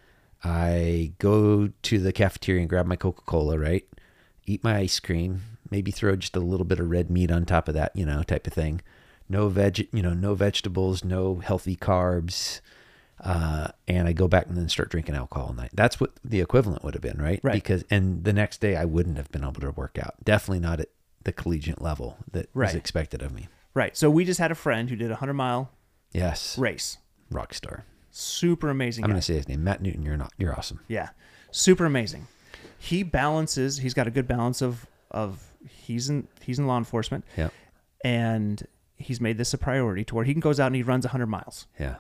I go to the cafeteria and grab my Coca-Cola, right? Eat my ice cream, maybe throw just a little bit of red meat on top of that, you know, type of thing. No veg, you know, no vegetables, no healthy carbs. Uh, and I go back and then start drinking alcohol all night. That's what the equivalent would have been, right? Right. Because, and the next day I wouldn't have been able to work out. Definitely not at the collegiate level that was Right. expected of me. Right. So we just had a friend who did a hundred mile Yes. race. Rock star. Super amazing I'm guy. going to say his name. Matt Newton. You're not, you're awesome. Yeah. Super amazing. He balances, he's got a good balance of, of he's in, he's in law enforcement. Yeah. And he's made this a priority to where he goes out and he runs a hundred miles. Yeah.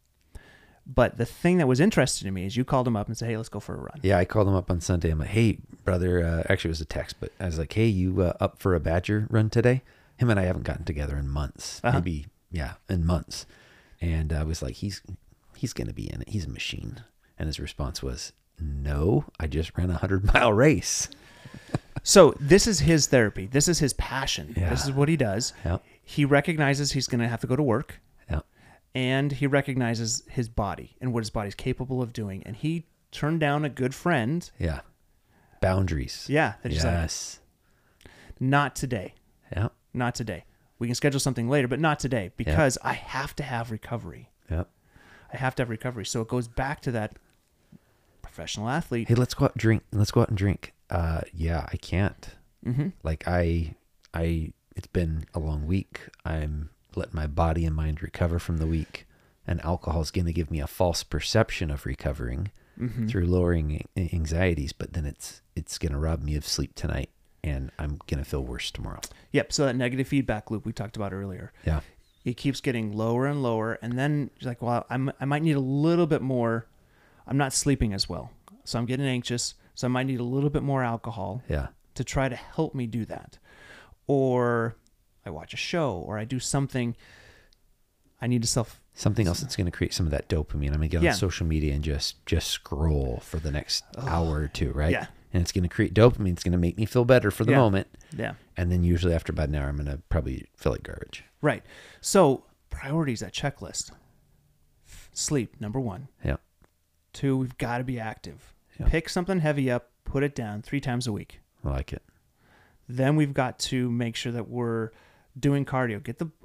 But the thing that was interesting to me is you called him up and said, hey, let's go for a run. Yeah, I called him up on Sunday. I'm like, hey, brother. Uh, actually, it was a text, but I was like, hey, you uh, up for a Badger run today? Him and I haven't gotten together in months. Uh-huh. Maybe, yeah, in months. And I was like, he's he's going to be in it. He's a machine. And his response was, no, I just ran a hundred-mile race. So this is his therapy. This is his passion. Yeah. This is what he does. Yeah. He recognizes he's going to have to go to work. Yeah. And he recognizes his body and what his body's capable of doing. And he turned down a good friend. Yeah. Boundaries. Yeah. That he's like, Yes. not today. Yeah. Not today. We can schedule something later, but not today because I have to have recovery. Yeah. I have to have recovery. So it goes back to that professional athlete. Hey, let's go out and drink. Let's go out and drink. Uh, yeah, I can't. Mm-hmm. Like I, I, it's been a long week. I'm letting my body and mind recover from the week, and alcohol is going to give me a false perception of recovering Mm-hmm. through lowering a- anxieties, but then it's it's going to rob me of sleep tonight, and I'm going to feel worse tomorrow. Yep. So that negative feedback loop we talked about earlier. Yeah. It keeps getting lower and lower, and then you're like, well, I'm, I might need a little bit more. I'm not sleeping as well, so I'm getting anxious, so I might need a little bit more alcohol Yeah. to try to help me do that. Or I watch a show, or I do something. I need to self... Something else that's going to create some of that dopamine. I'm going to get Yeah. on social media and just just scroll for the next hour or two, right? Yeah. And it's going to create dopamine. It's going to make me feel better for the Yeah. moment. Yeah. And then usually after about an hour, I'm going to probably feel like garbage. Right. So priorities, that checklist. Sleep, number one. Yeah. Two, we've got to be active. Yeah. Pick something heavy up, put it down three times a week. I like it. Then we've got to make sure that we're doing cardio. Get the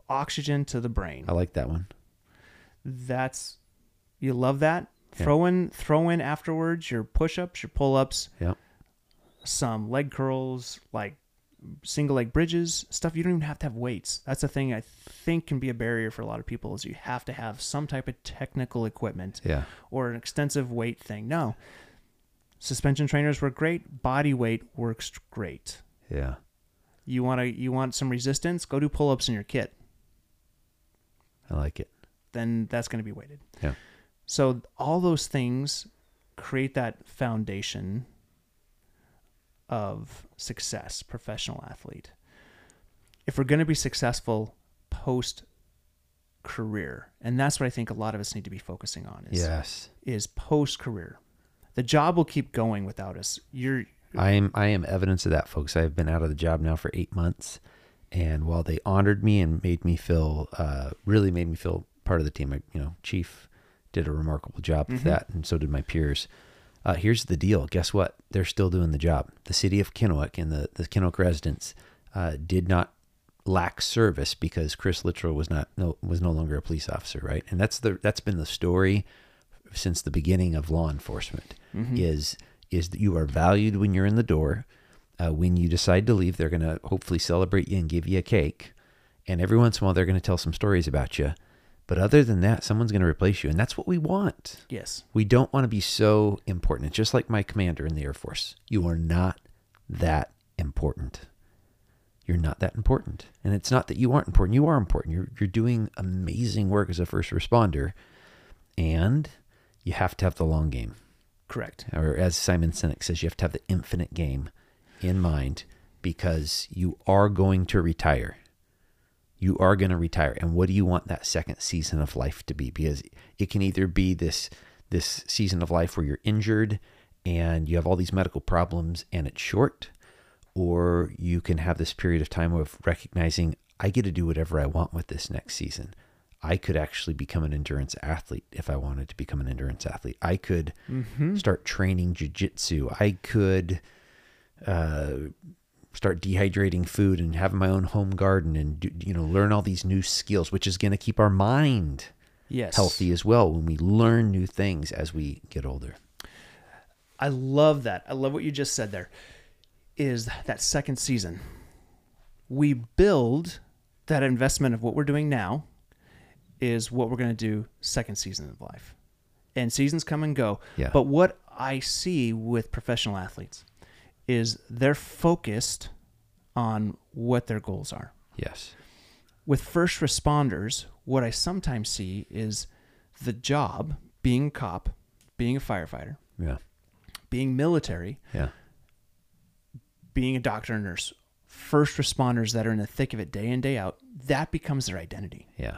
oxygen to the brain. I like that one. That's, you love that? Yeah. Throw in, throw in afterwards your push-ups, your pull-ups, Yep. some leg curls, like single leg bridges, stuff. You don't even have to have weights. That's the thing I think can be a barrier for a lot of people, is you have to have some type of technical equipment Yeah. or an extensive weight thing. No. Suspension trainers work great. Body weight works great. Yeah. You want to, you want some resistance? Go do pull-ups in your kit. I like it. Then that's going to be weighted. Yeah. So all those things create that foundation of success, professional athlete. If we're going to be successful post career, and that's what I think a lot of us need to be focusing on is, Yes. is post career. The job will keep going without us. You're I am I am evidence of that, folks. I've been out of the job now for eight months, and while they honored me and made me feel uh, really made me feel part of the team, I, you know, Chief did a remarkable job with Mm-hmm. that, and so did my peers. Uh, here's the deal. Guess what? They're still doing the job. The city of Kennewick and the, the Kennewick residents uh, did not lack service because Chris Littrell was not no was no longer a police officer, right? And that's the that's been the story since the beginning of law enforcement. Mm-hmm. Is is that you are valued when you're in the door. Uh, when you decide to leave, they're going to hopefully celebrate you and give you a cake. And every once in a while, they're going to tell some stories about you. But other than that, someone's going to replace you. And that's what we want. Yes. We don't want to be so important. It's just like my commander in the Air Force. You are not that important. You're not that important. And it's not that you aren't important. You are important. You're, you're doing amazing work as a first responder. And you have to have the long game. Correct. Or as Simon Sinek says, you have to have the infinite game in mind, because you are going to retire. You are going to retire. And what do you want that second season of life to be? Because it can either be this this season of life where you're injured and you have all these medical problems and it's short, or you can have this period of time of recognizing, I get to do whatever I want with this next season. I could actually become an endurance athlete if I wanted to become an endurance athlete. I could Mm-hmm. start training jiu-jitsu. I could uh, start dehydrating food and have my own home garden and do, you know, learn all these new skills, which is going to keep our mind Yes. healthy as well when we learn new things as we get older. I love that. I love what you just said there. Is that second season. We build that investment of what we're doing now is what we're going to do second season of life. And seasons come and go. Yeah. But what I see with professional athletes is they're focused on what their goals are. Yes. With first responders, what I sometimes see is the job, being a cop, being a firefighter, Yeah. being military, Yeah. being a doctor and nurse, first responders that are in the thick of it day in, day out, that becomes their identity. Yeah.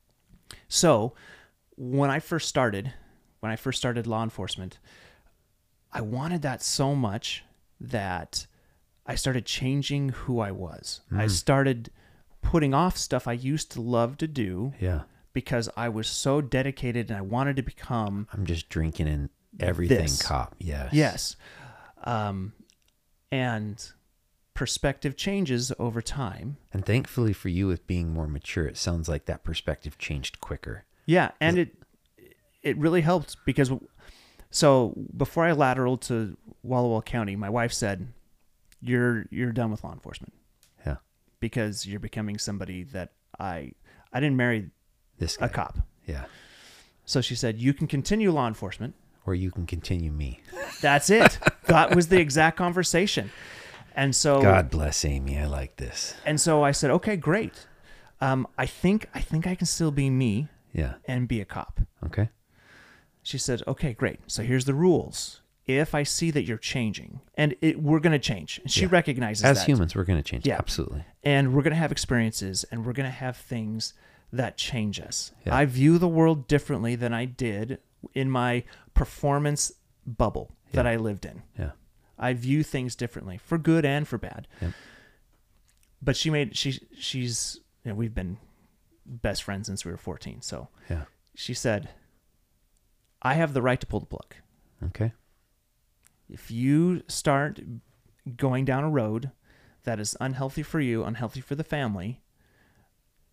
So when I first started, when I first started law enforcement, I wanted that so much that I started changing who I was. Mm. I started putting off stuff I used to love to do Yeah. because I was so dedicated and I wanted to become. I'm just drinking in everything This. cop. Yes. Yes. Um, and perspective changes over time. And thankfully for you, with being more mature, it sounds like that perspective changed quicker. Yeah, and it it really helped because so before I lateraled to Walla Walla County, my wife said, "You're you're done with law enforcement Yeah. because you're becoming somebody that I I didn't marry This guy. a cop." Yeah. So she said, "You can continue law enforcement." Or you can continue me. That's it. That was the exact conversation. And so God bless Amy. I like this. and so I said, "Okay, great. Um, I think I think I can still be me Yeah. and be a cop." Okay. She said, "Okay, great. So here's the rules. If I see that you're changing, and it, we're going to change," and she Yeah. recognizes As that. humans, we're going to change. Yeah. Absolutely. And we're going to have experiences, and we're going to have things that change us. Yeah. I view the world differently than I did in my performance bubble that Yeah. I lived in. Yeah. I view things differently, for good and for bad. Yep. But she made she she's you know, we've been best friends since we were fourteen. So Yeah. she said, "I have the right to pull the plug. Okay. If you start going down a road that is unhealthy for you, unhealthy for the family,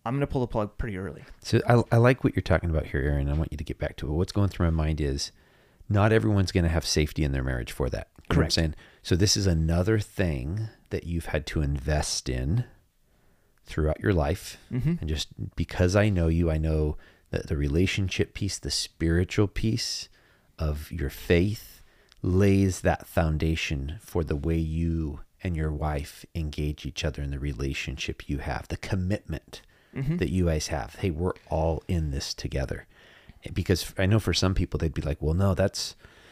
I'm going to pull the plug pretty early. So I, I like what you're talking about here, Aaron. I want you to get back to it. What's going through my mind is not everyone's going to have safety in their marriage for that. You know what I'm saying? So this is another thing that you've had to invest in throughout your life. Mm-hmm. And just because I know you, I know that the relationship piece, the spiritual piece of your faith lays that foundation for the way you and your wife engage each other in the relationship you have, the commitment mm-hmm. that you guys have. Hey, we're all in this together. Because I know for some people, they'd be like, well, no, that's,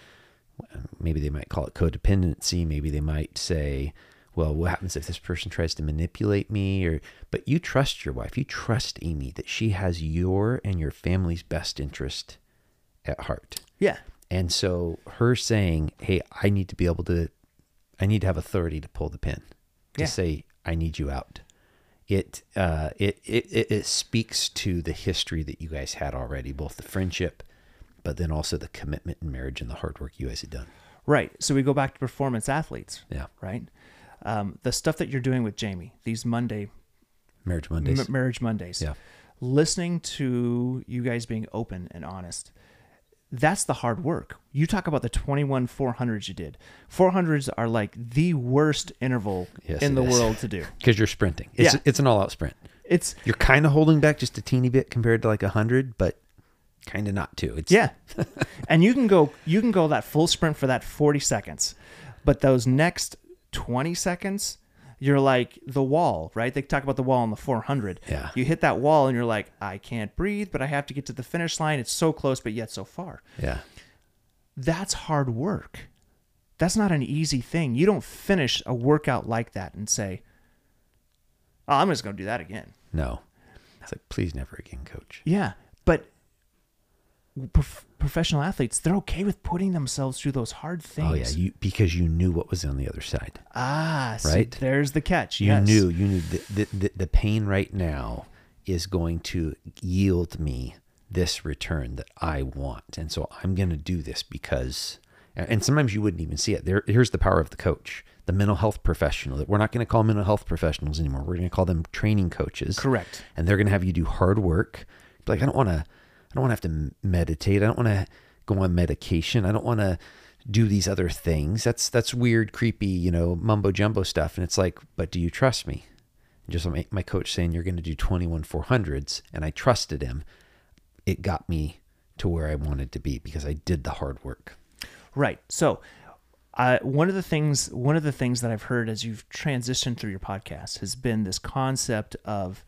maybe they might call it codependency. Maybe they might say, well, what happens if this person tries to manipulate me? Or, but you trust your wife. You trust Amy that she has your and your family's best interest at heart. Yeah. And so her saying, hey, I need to be able to, I need to have authority to pull the pin, to yeah. say, I need you out. It, uh, it, it, it speaks to the history that you guys had already, both the friendship, but then also the commitment in marriage and the hard work you guys had done. Right. So we go back to performance athletes. Yeah. Right. Um, the stuff that you're doing with Jamie, these Monday marriage Mondays, m- marriage Mondays, yeah. listening to you guys being open and honest. That's the hard work. You talk about the twenty-one four hundreds you did. four hundreds are like the worst interval yes, in the is. world to do. Because you're sprinting. It's, yeah. it's an all-out sprint. It's You're kind of holding back just a teeny bit compared to like one hundred, but kind of not too. It's yeah. And you can go you can go that full sprint for that forty seconds. But those next twenty seconds, you're like the wall, right? They talk about the wall on the four hundred. Yeah. You hit that wall and you're like, I can't breathe, but I have to get to the finish line. It's so close, but yet so far. Yeah. That's hard work. That's not an easy thing. You don't finish a workout like that and say, oh, I'm just going to do that again. No. It's like, please never again, coach. Yeah. But prof- professional athletes, they're okay with putting themselves through those hard things. Oh, yeah. You, because you knew what was on the other side. Ah, right? See, there's the catch. You yes. knew, you knew the, the, the, the pain right now is going to yield me this return that I want. And so I'm going to do this because, and sometimes you wouldn't even see it. There, here's the power of the coach, the mental health professional. We're not going to call mental health professionals anymore. We're going to call them training coaches. Correct. And they're going to have you do hard work. Like, I don't want to, I don't want to have to meditate. I don't want to go on medication. I don't want to do these other things. That's, that's weird, creepy, you know, mumbo jumbo stuff. And it's like, but do you trust me? Just my, my coach saying you're going to do twenty-one four hundreds, and I trusted him. It got me to where I wanted to be because I did the hard work. Right. So, uh, one of the things, one of the things that I've heard as you've transitioned through your podcast has been this concept of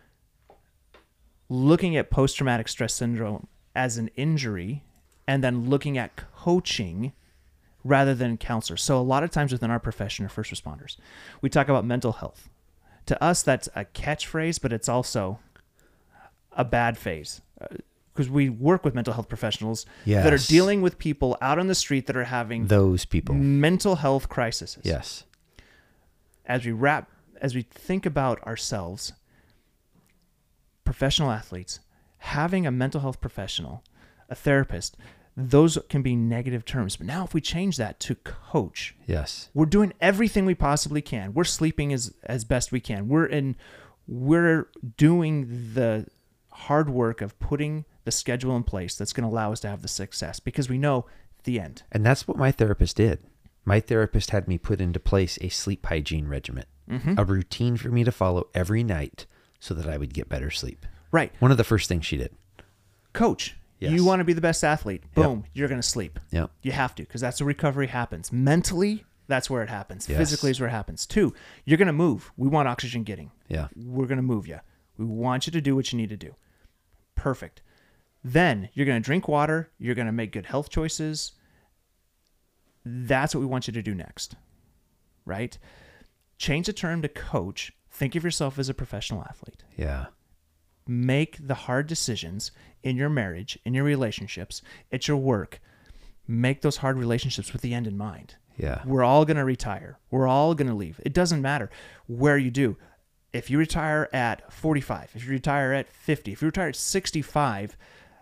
looking at post-traumatic stress syndrome as an injury, and then looking at coaching rather than counselors. So, a lot of times within our profession, or first responders, we talk about mental health. To us, that's a catchphrase, but it's also a bad phase. Uh, because we work with mental health professionals yes. that are dealing with people out on the street that are having those people mental health crises. Yes. As we wrap, as we think about ourselves, professional athletes, having a mental health professional, a therapist, those can be negative terms. But now if we change that to coach, yes, we're doing everything we possibly can. We're sleeping as, as best we can. We're in, we're doing the hard work of putting the schedule in place that's going to allow us to have the success, because we know the end. And that's what my therapist did. My therapist had me put into place a sleep hygiene regimen, mm-hmm. a routine for me to follow every night so that I would get better sleep. Right. One of the first things she did. Coach, yes. You want to be the best athlete. Boom, yep. You're going to sleep. Yep. You have to, because that's where recovery happens. Mentally, that's where it happens. Yes. Physically is where it happens. Two, you're going to move. We want oxygen getting. Yeah. We're going to move you. We want you to do what you need to do. Perfect. Then you're going to drink water. You're going to make good health choices. That's what we want you to do next, right? Change the term to coach. Think of yourself as a professional athlete. Yeah. Make the hard decisions in your marriage, in your relationships, at your work. Make those hard relationships with the end in mind. Yeah. We're all going to retire. We're all going to leave. It doesn't matter where you do. If you retire at forty-five, if you retire at fifty, if you retire at sixty-five,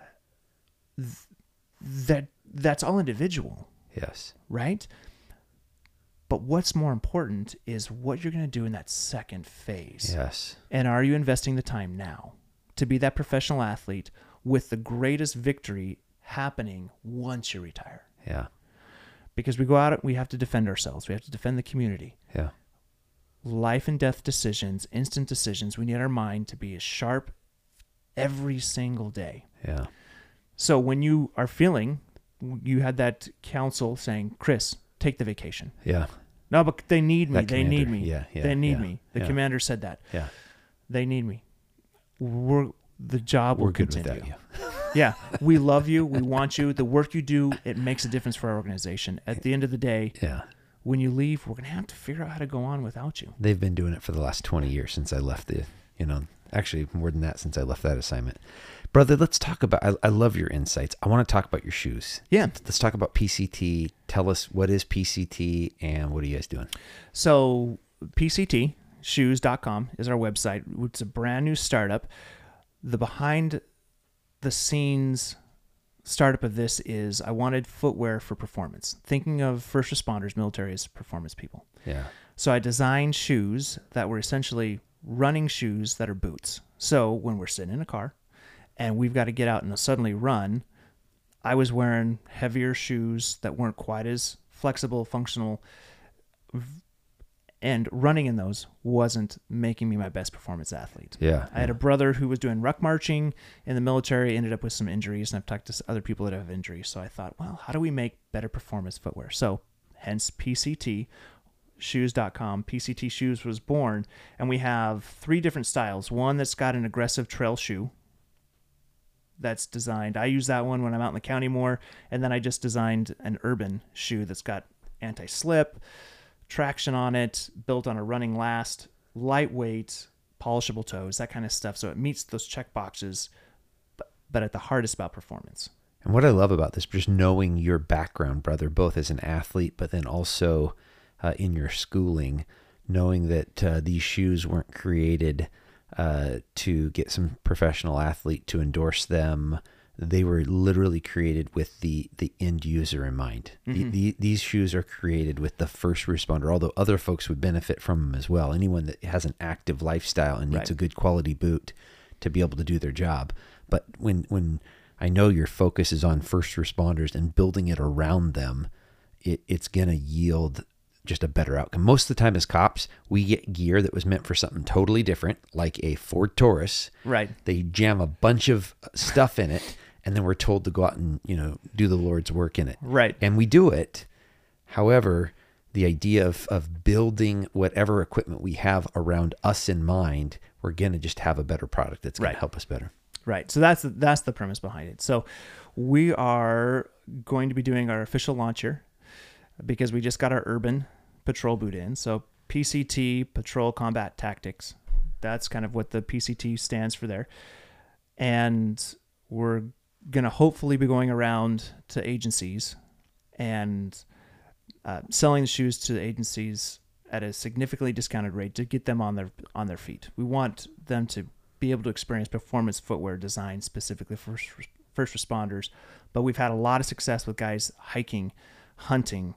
th- that that's all individual. Yes. Right? But what's more important is what you're going to do in that second phase. Yes. And are you investing the time now? to be that professional athlete with the greatest victory happening once you retire. Yeah. Because we go out, we have to defend ourselves. We have to defend the community. Yeah. Life and death decisions, instant decisions. We need our mind to be as sharp every single day. Yeah. So when you are feeling, you had that counsel saying, Chris, take the vacation. Yeah. No, but they need me. That They commander. need me. Yeah, yeah, they need yeah, me. The yeah. commander said that. Yeah. They need me. We're the job We're will good continue. without you. Yeah, we love you. We want you. The work you do, it makes a difference for our organization. At the end of the day, Yeah. when you leave, we're going to have to figure out how to go on without you. They've been doing it for the last twenty years since I left the, you know, actually more than that since I left that assignment. Brother, let's talk about, I, I love your insights. I want to talk about your shoes. Yeah. Let's talk about P C T. Tell us, what is P C T and what are you guys doing? So P C T shoes dot com is our website. It's a brand new startup. The behind the scenes startup of this is I wanted footwear for performance. Thinking of first responders, military as performance people. Yeah. So I designed shoes that were essentially running shoes that are boots. So when we're sitting in a car and we've got to get out and suddenly run, I was wearing heavier shoes that weren't quite as flexible, functional, and running in those wasn't making me my best performance athlete. Yeah. I had a brother who was doing ruck marching in the military, ended up with some injuries, and I've talked to other people that have injuries. So I thought, well, how do we make better performance footwear? So hence P C T shoes dot com. P C T Shoes was born, and we have three different styles. One that's got an aggressive trail shoe that's designed. I use that one when I'm out in the county more, and then I just designed an urban shoe that's got anti-slip, traction on it, built on a running last, lightweight, polishable toes, that kind of stuff. So it meets those check boxes, but, but at the heart is about performance. And what I love about this, just knowing your background, brother, both as an athlete, but then also uh, in your schooling, knowing that uh, these shoes weren't created uh, to get some professional athlete to endorse them. They were literally created with the, the end user in mind. Mm-hmm. The, the, these shoes are created with the first responder, although other folks would benefit from them as well. Anyone that has an active lifestyle and needs Right. a good quality boot to be able to do their job. But when, when I know your focus is on first responders and building it around them, it, it's going to yield just a better outcome. Most of the time as cops, we get gear that was meant for something totally different, like a Ford Taurus. Right. They jam a bunch of stuff in it, and then we're told to go out and, you know, do the Lord's work in it. Right. And we do it. However, the idea of, of building whatever equipment we have around us in mind, we're going to just have a better product that's going Right. to help us better. Right. So that's the, that's the premise behind it. So we are going to be doing our official launch here because we just got our urban patrol boot in. So P C T, Patrol Combat Tactics. That's kind of what the P C T stands for there. And we're going to hopefully be going around to agencies and uh, selling the shoes to the agencies at a significantly discounted rate to get them on their on their feet. We want them to be able to experience performance footwear designed specifically for first responders. But we've had a lot of success with guys hiking, hunting,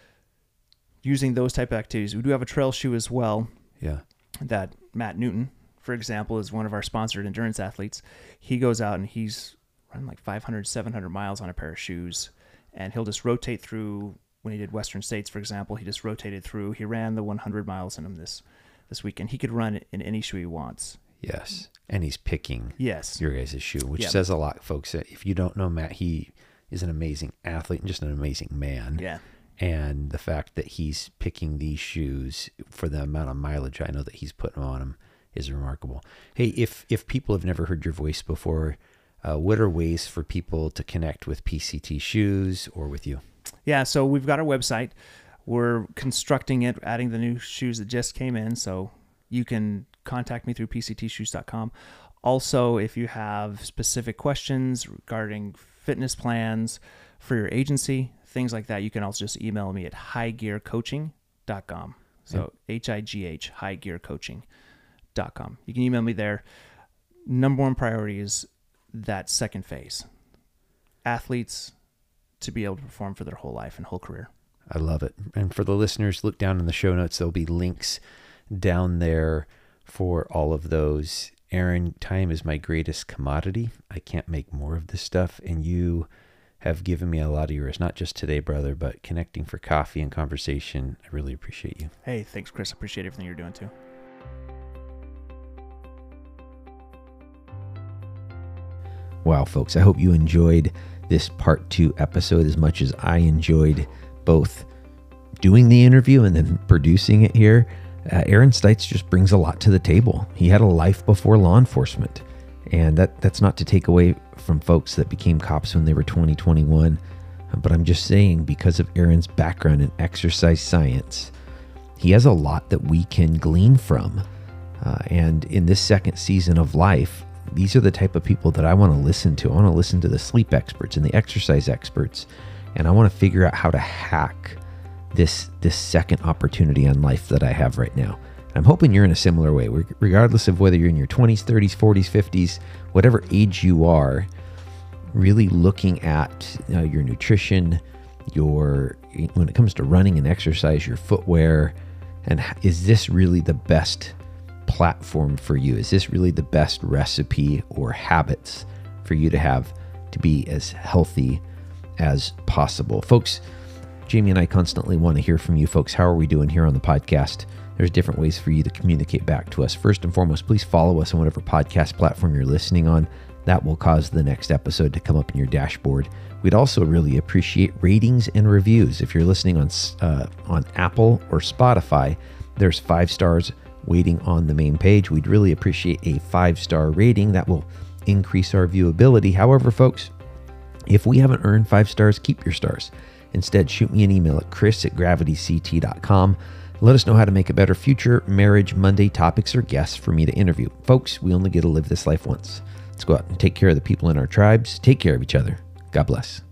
using those type of activities. We do have a trail shoe as well. Yeah. That Matt Newton, for example, is one of our sponsored endurance athletes. He goes out and he's run like five hundred, seven hundred miles on a pair of shoes, and he'll just rotate through. When he did Western States, for example, he just rotated through. He ran the one hundred miles in them this this weekend. He could run in any shoe he wants. Yes. And he's picking Yes. your guys' shoe, which Yeah. says a lot, folks. If you don't know Matt, he is an amazing athlete and just an amazing man. Yeah. And the fact that he's picking these shoes for the amount of mileage I know that he's putting on them is remarkable. Hey, if if people have never heard your voice before, uh, what are ways for people to connect with P C T Shoes or with you? Yeah, so we've got our website. We're constructing it, adding the new shoes that just came in. So you can contact me through P C T shoes dot com. Also, if you have specific questions regarding fitness plans for your agency, things like that, you can also just email me at high gear coaching dot com. So H I G H, high gear coaching dot com. You can email me there. Number one priority is that second phase. Athletes to be able to perform for their whole life and whole career. I love it. And for the listeners, look down in the show notes. There'll be links down there for all of those. Aaron, time is my greatest commodity. I can't make more of this stuff. And you have given me a lot of yours, not just today, brother, but connecting for coffee and conversation. I really appreciate you. Hey, thanks, Chris. I appreciate everything you're doing too. Wow, folks, I hope you enjoyed this part two episode as much as I enjoyed both doing the interview and then producing it here. Uh, Aaron Stites just brings a lot to the table. He had a life before law enforcement. And that that's not to take away from folks that became cops when they were twenty, twenty-one. But I'm just saying, because of Aaron's background in exercise science, he has a lot that we can glean from. Uh, and in this second season of life, these are the type of people that I want to listen to. I want to listen to the sleep experts and the exercise experts. And I want to figure out how to hack this this second opportunity on life that I have right now. I'm hoping you're in a similar way, regardless of whether you're in your twenties, thirties, forties, fifties, whatever age you are, really looking at uh, your nutrition, your, when it comes to running and exercise, your footwear, and is this really the best platform for you? Is this really the best recipe or habits for you to have to be as healthy as possible? Folks, Jamie and I constantly want to hear from you folks. How are we doing here on the podcast? There's different ways for you to communicate back to us. First and foremost, please follow us on whatever podcast platform you're listening on. That will cause the next episode to come up in your dashboard. We'd also really appreciate ratings and reviews. If you're listening on uh, on Apple or Spotify, there's five stars waiting on the main page. We'd really appreciate a five-star rating. That will increase our viewability. However, folks, if we haven't earned five stars, keep your stars. Instead, shoot me an email at chris at gravity c t dot com. Let us know how to make a better future Marriage Monday topics or guests for me to interview. Folks, we only get to live this life once. Let's go out and take care of the people in our tribes. Take care of each other. God bless.